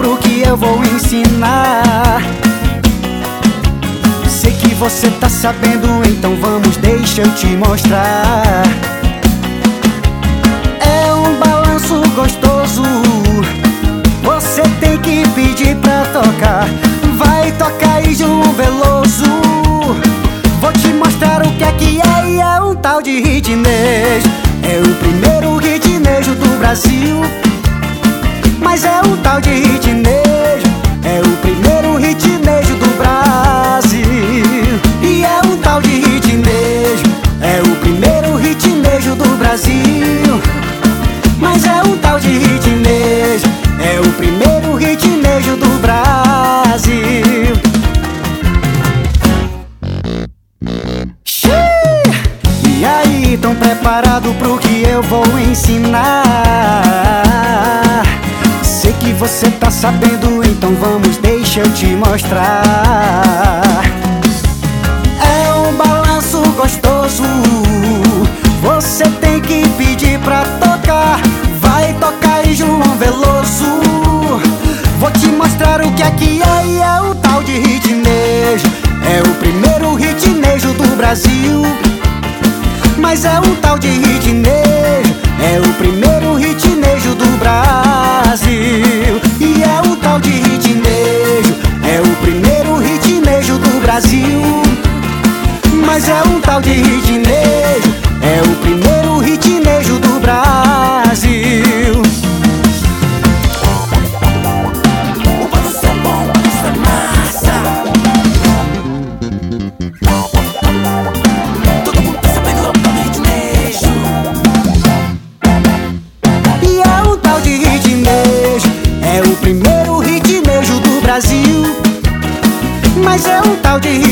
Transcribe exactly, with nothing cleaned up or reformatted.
pro que eu vou ensinar. Sei que você tá sabendo, então vamos, deixa eu te mostrar. É um balanço gostoso, você tem que pedir pra tocar. Vai tocar aí João Veloso, vou te mostrar o que é que é, e é um tal de ritnejo. É o primeiro ritnejo do Brasil, mas é um tal de ritnejo. É o primeiro ritnejo do Brasil, e é um tal de ritnejo. É o primeiro ritnejo do Brasil, mas é um tal de ritnejo. É o primeiro ritnejo do Brasil. E aí, tão preparado pro que eu vou ensinar? Sei que você tá sabendo, então vamos, deixa eu te mostrar. É um balanço gostoso, você tem que pedir pra tocar. Vai tocar aí João Veloso, vou te mostrar o que é que é, e é o tal de ritnejo. É o primeiro ritnejo do Brasil, mas é um tal de ritnejo. É o primeiro ritnejo do Brasil, e é um tal de ritnejo. É o primeiro ritnejo do Brasil, mas é um tal de ritnejo. É o primeiro ritnejo do Brasil. O balanço é bom, isso é massa. Todo mundo tá sabendo, é um tal de ritnejo. E é um tal de ritnejo. É o primeiro ritnejo do Brasil, mas é um tal de